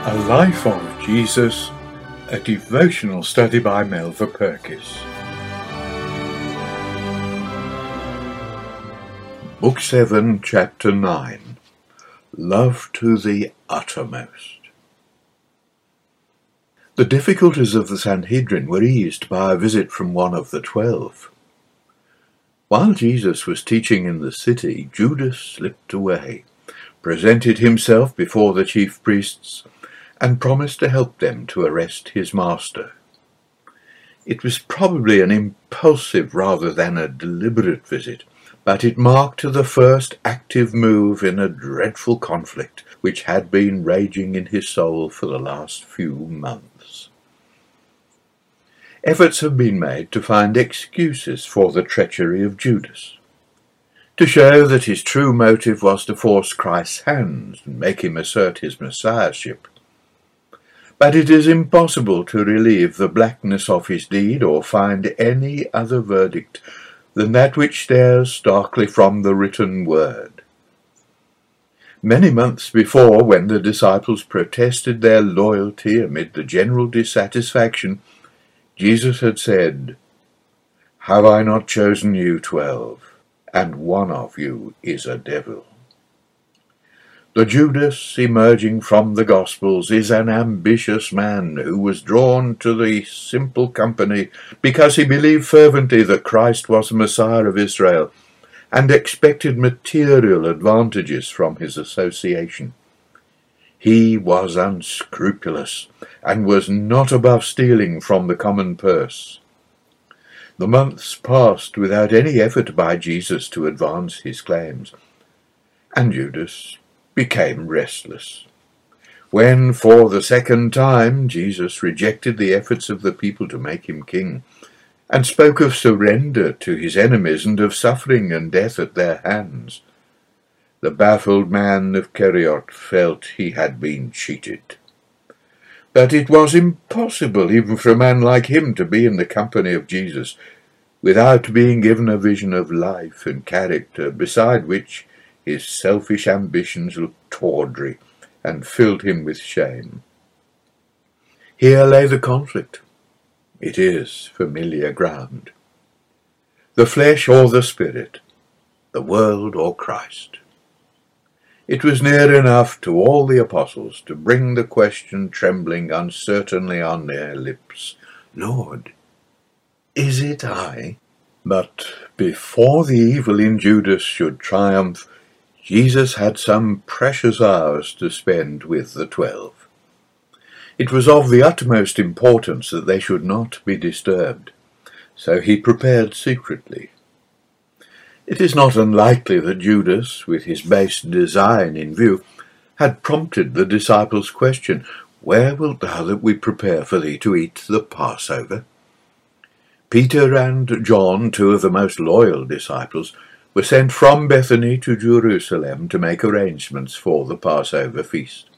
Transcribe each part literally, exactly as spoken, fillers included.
A Life of Jesus, a devotional study by Melva Purkis. Book seven, Chapter nine. Love to the Uttermost. The difficulties of the Sanhedrin were eased by a visit from one of the twelve. While Jesus was teaching in the city, Judas slipped away, presented himself before the chief priests, and promised to help them to arrest his master. It was probably an impulsive rather than a deliberate visit, but it marked the first active move in a dreadful conflict which had been raging in his soul for the last few months. Efforts have been made to find excuses for the treachery of Judas, to show that his true motive was to force Christ's hands and make him assert his messiahship. But it is impossible to relieve the blackness of his deed or find any other verdict than that which stares starkly from the written word. Many months before, when the disciples protested their loyalty amid the general dissatisfaction, Jesus had said, "Have I not chosen you twelve, and one of you is a devil?" The Judas emerging from the Gospels is an ambitious man who was drawn to the simple company because he believed fervently that Christ was the Messiah of Israel and expected material advantages from his association. He was unscrupulous and was not above stealing from the common purse. The months passed without any effort by Jesus to advance his claims, and Judas became restless. When, for the second time, Jesus rejected the efforts of the people to make him king, and spoke of surrender to his enemies and of suffering and death at their hands, the baffled man of Kerioth felt he had been cheated. That it was impossible even for a man like him to be in the company of Jesus without being given a vision of life and character, beside which his selfish ambitions looked tawdry and filled him with shame. Here lay the conflict. It is familiar ground. The flesh or the spirit, the world or Christ. It was near enough to all the apostles to bring the question trembling uncertainly on their lips, "Lord, is it I?" But before the evil in Judas should triumph, Jesus had some precious hours to spend with the twelve. It was of the utmost importance that they should not be disturbed, so he prepared secretly. It is not unlikely that Judas, with his base design in view, had prompted the disciples' question, "Where wilt thou that we prepare for thee to eat the Passover?" Peter and John, two of the most loyal disciples, were sent from Bethany to Jerusalem to make arrangements for the Passover feast.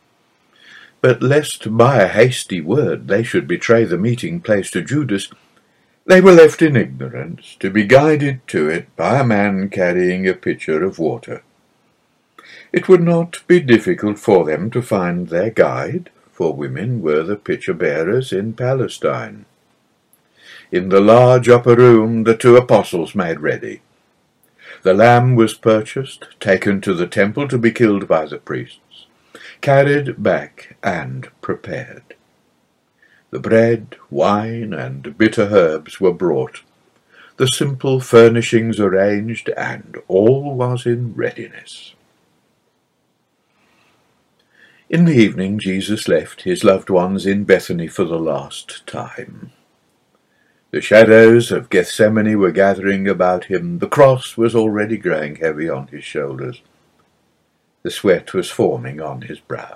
But lest by a hasty word they should betray the meeting place to Judas, they were left in ignorance, to be guided to it by a man carrying a pitcher of water. It would not be difficult for them to find their guide, for women were the pitcher-bearers in Palestine. In the large upper room the two apostles made ready. The lamb was purchased, taken to the temple to be killed by the priests, carried back and prepared. The bread, wine, and bitter herbs were brought, the simple furnishings arranged, and all was in readiness. In the evening Jesus left his loved ones in Bethany for the last time. The shadows of Gethsemane were gathering about him. The cross was already growing heavy on his shoulders. The sweat was forming on his brow.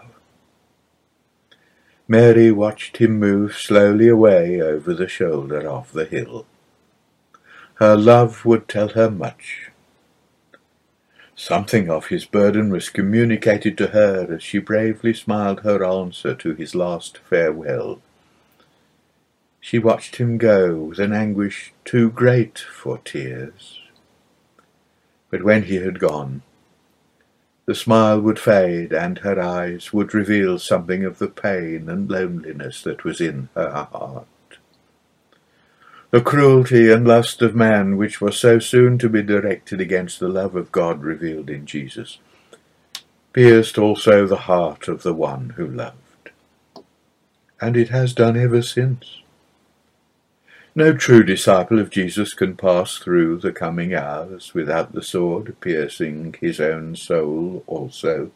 Mary watched him move slowly away over the shoulder of the hill. Her love would tell her much. Something of his burden was communicated to her as she bravely smiled her answer to his last farewell. She watched him go with an anguish too great for tears. But when he had gone, The smile would fade, and her eyes would reveal something of the pain and loneliness that was in her heart. The cruelty and lust of man, which was so soon to be directed against the love of God revealed in Jesus, pierced also the heart of the one who loved. And it has done ever since. No true disciple of Jesus can pass through the coming hours without the sword piercing his own soul also.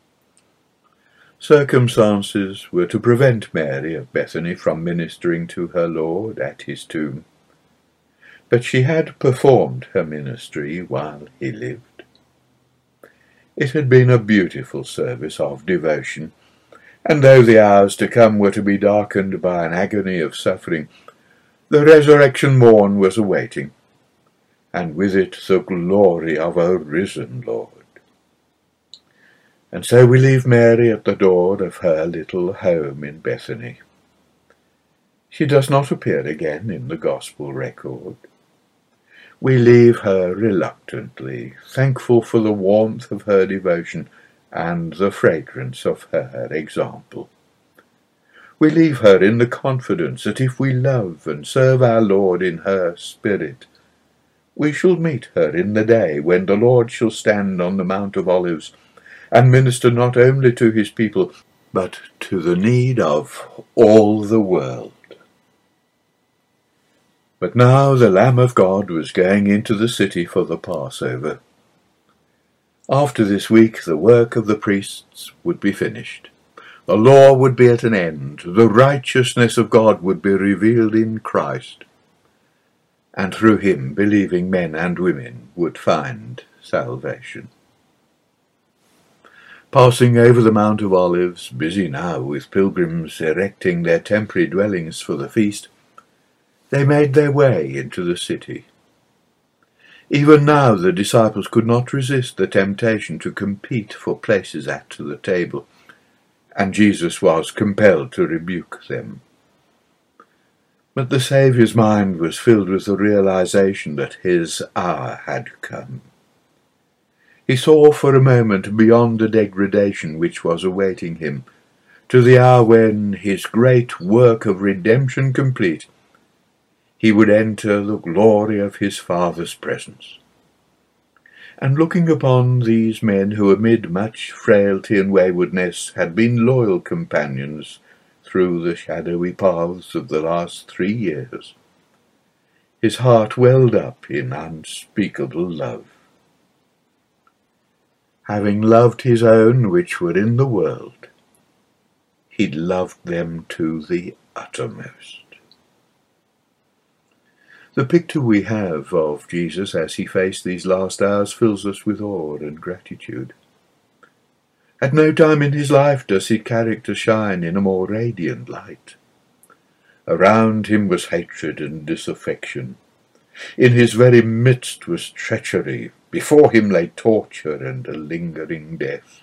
Circumstances were to prevent Mary of Bethany from ministering to her Lord at his tomb, but she had performed her ministry while he lived. It had been a beautiful service of devotion, and though the hours to come were to be darkened by an agony of suffering, the resurrection morn was awaiting, and with it the glory of a risen Lord. And so we leave Mary at the door of her little home in Bethany. She does not appear again in the Gospel record. We leave her reluctantly, thankful for the warmth of her devotion and the fragrance of her example. We leave her in the confidence that if we love and serve our Lord in her spirit, we shall meet her in the day when the Lord shall stand on the Mount of Olives and minister not only to his people, but to the need of all the world. But now the Lamb of God was going into the city for the Passover. After this week the work of the priests would be finished. The law would be at an end. The righteousness of God would be revealed in Christ. And through him believing men and women would find salvation. Passing over the Mount of Olives, busy now with pilgrims erecting their temporary dwellings for the feast, they made their way into the city. Even now the disciples could not resist the temptation to compete for places at the table, and Jesus was compelled to rebuke them. But the Saviour's mind was filled with the realization that his hour had come. He saw for a moment beyond the degradation which was awaiting him, to the hour when, his great work of redemption complete, he would enter the glory of his Father's presence. And looking upon these men who amid much frailty and waywardness had been loyal companions through the shadowy paths of the last three years, his heart welled up in unspeakable love. Having loved his own which were in the world, he loved them to the uttermost. The picture we have of Jesus as he faced these last hours fills us with awe and gratitude. At no time in his life does his character shine in a more radiant light. Around him was hatred and disaffection. In his very midst was treachery. Before him lay torture and a lingering death.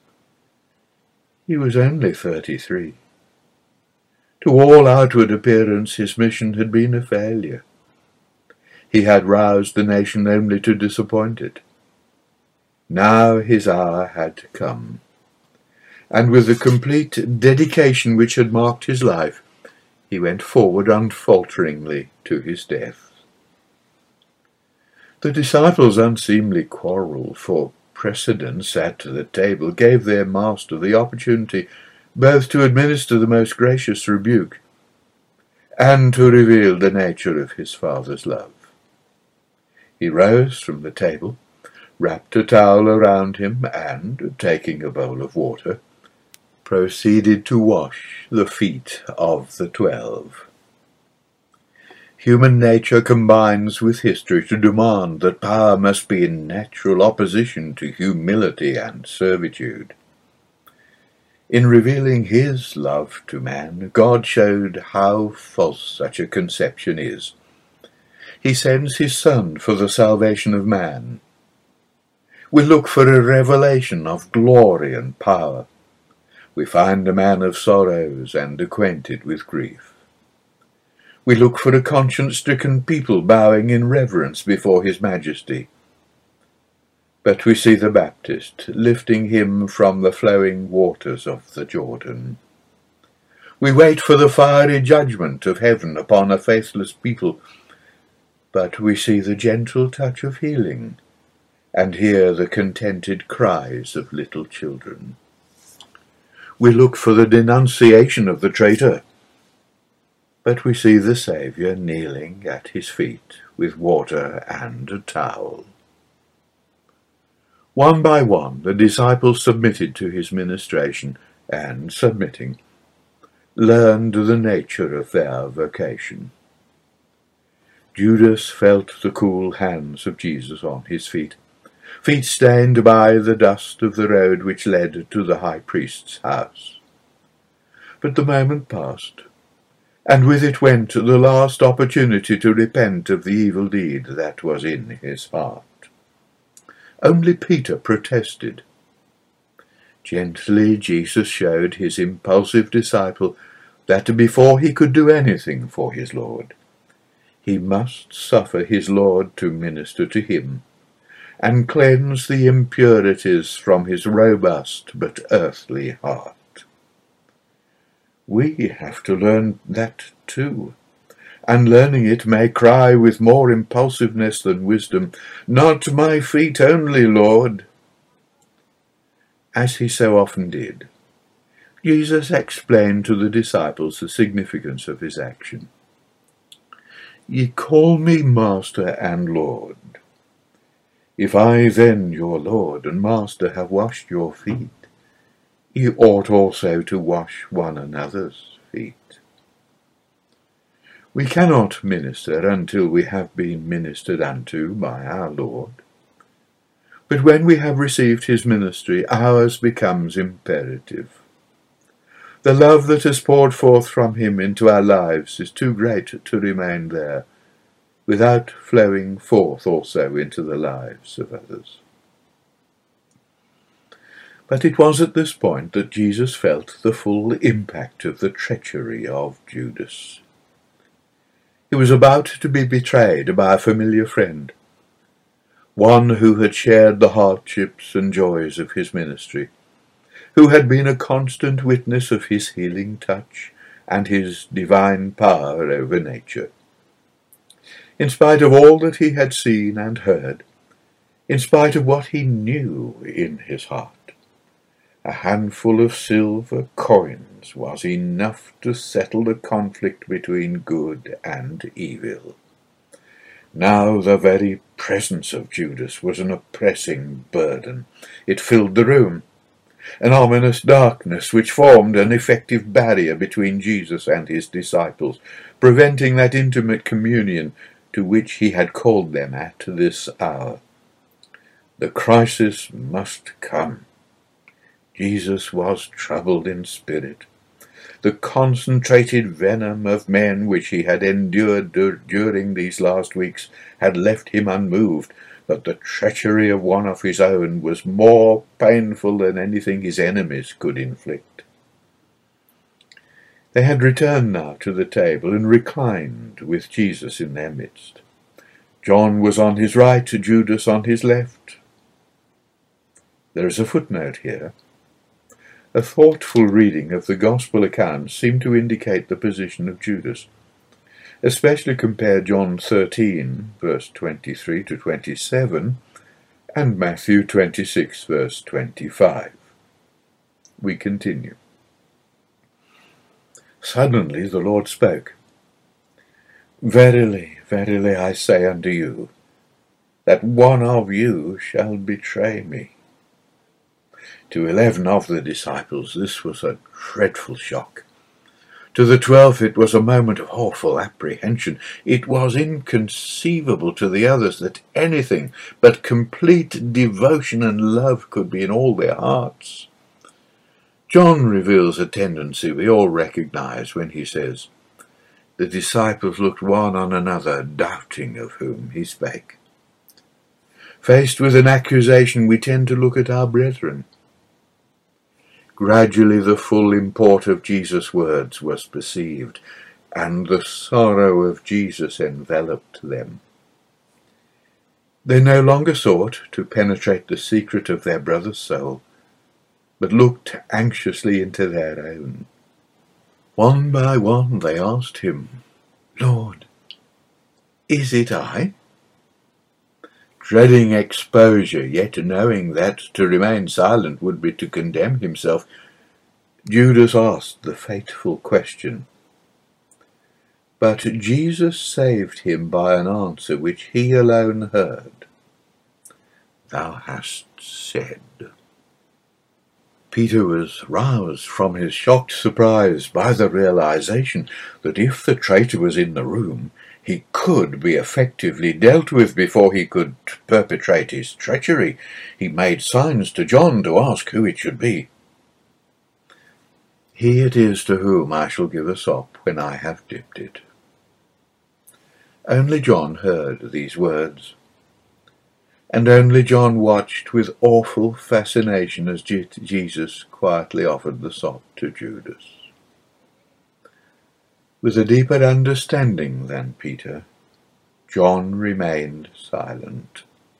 He was only thirty-three. To all outward appearance his mission had been a failure. He had roused the nation only to disappoint it. Now his hour had come, and with the complete dedication which had marked his life, he went forward unfalteringly to his death. The disciples' unseemly quarrel for precedence at the table gave their master the opportunity both to administer the most gracious rebuke and to reveal the nature of his Father's love. He rose from the table, wrapped a towel around him, and, taking a bowl of water, proceeded to wash the feet of the twelve. Human nature combines with history to demand that power must be in natural opposition to humility and servitude. In revealing his love to man, God showed how false such a conception is. He sends his Son for the salvation of man. We look for a revelation of glory and power. We find a man of sorrows and acquainted with grief. We look for a conscience-stricken people bowing in reverence before his majesty. But we see the Baptist lifting him from the flowing waters of the Jordan. We wait for the fiery judgment of heaven upon a faithless people, but we see the gentle touch of healing and hear the contented cries of little children. We look for the denunciation of the traitor, but we see the Saviour kneeling at his feet with water and a towel. One by one the disciples submitted to his ministration, and, submitting, learned the nature of their vocation. Judas felt the cool hands of Jesus on his feet, feet stained by the dust of the road which led to the high priest's house. But the moment passed, and with it went the last opportunity to repent of the evil deed that was in his heart. Only Peter protested. Gently Jesus showed his impulsive disciple that before he could do anything for his Lord, he must suffer his Lord to minister to him, and cleanse the impurities from his robust but earthly heart. We have to learn that too, and learning it may cry with more impulsiveness than wisdom, "Not my feet only, Lord." As he so often did, Jesus explained to the disciples the significance of his action. "Ye call me Master and Lord. If I then, your Lord and Master, have washed your feet, ye ought also to wash one another's feet." We cannot minister until we have been ministered unto by our Lord. But when we have received his ministry, ours becomes imperative. The love that has poured forth from him into our lives is too great to remain there, without flowing forth also into the lives of others. But it was at this point that Jesus felt the full impact of the treachery of Judas. He was about to be betrayed by a familiar friend, one who had shared the hardships and joys of his ministry, who had been a constant witness of his healing touch and his divine power over nature. In spite of all that he had seen and heard, in spite of what he knew in his heart, a handful of silver coins was enough to settle the conflict between good and evil. Now the very presence of Judas was an oppressing burden. It filled the room, an ominous darkness which formed an effective barrier between Jesus and his disciples, preventing that intimate communion to which he had called them at this hour. The crisis must come. Jesus was troubled in spirit. The concentrated venom of men which he had endured dur during these last weeks had left him unmoved, but the treachery of one of his own was more painful than anything his enemies could inflict. They had returned now to the table and reclined with Jesus in their midst. John was on his right, Judas on his left. There is a footnote here. A thoughtful reading of the Gospel accounts seemed to indicate the position of Judas. Especially compare John thirteen, verse twenty-three to twenty-seven, and Matthew twenty-six, verse twenty-five. We continue. Suddenly the Lord spoke. "Verily, verily, I say unto you, that one of you shall betray me." To eleven of the disciples this was a dreadful shock. To the twelve it was a moment of awful apprehension. It was inconceivable to the others that anything but complete devotion and love could be in all their hearts. John reveals a tendency we all recognize when he says, "The disciples looked one on another, doubting of whom he spake." Faced with an accusation, we tend to look at our brethren. Gradually the full import of Jesus' words was perceived, and the sorrow of Jesus enveloped them. They no longer sought to penetrate the secret of their brother's soul, but looked anxiously into their own. One by one they asked him, "Lord, is it I?" Dreading exposure, yet knowing that to remain silent would be to condemn himself, Judas asked the fateful question. But Jesus saved him by an answer which he alone heard. "Thou hast said." Peter was roused from his shocked surprise by the realization that if the traitor was in the room, he could be effectively dealt with before he could perpetrate his treachery. He made signs to John to ask who it should be. "He it is to whom I shall give a sop when I have dipped it." Only John heard these words, and only John watched with awful fascination as Jesus quietly offered the sop to Judas. With a deeper understanding than Peter, John remained silent.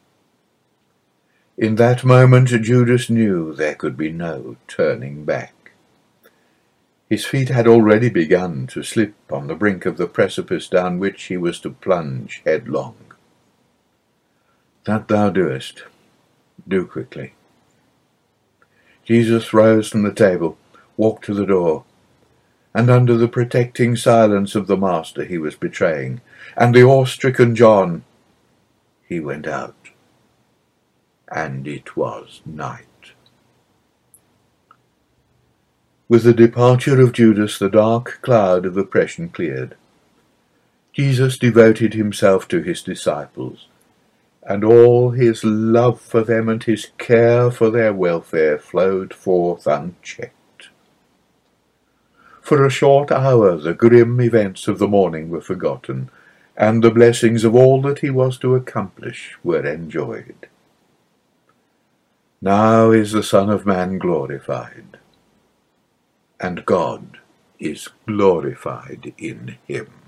In that moment Judas knew there could be no turning back. His feet had already begun to slip on the brink of the precipice down which he was to plunge headlong. "That thou doest, do quickly." Jesus rose from the table, walked to the door, and under the protecting silence of the master he was betraying, and the awe-stricken John, he went out, and it was night. With the departure of Judas, the dark cloud of oppression cleared. Jesus devoted himself to his disciples, and all his love for them and his care for their welfare flowed forth unchecked. For a short hour the grim events of the morning were forgotten, and the blessings of all that he was to accomplish were enjoyed. Now is the Son of Man glorified, and God is glorified in him.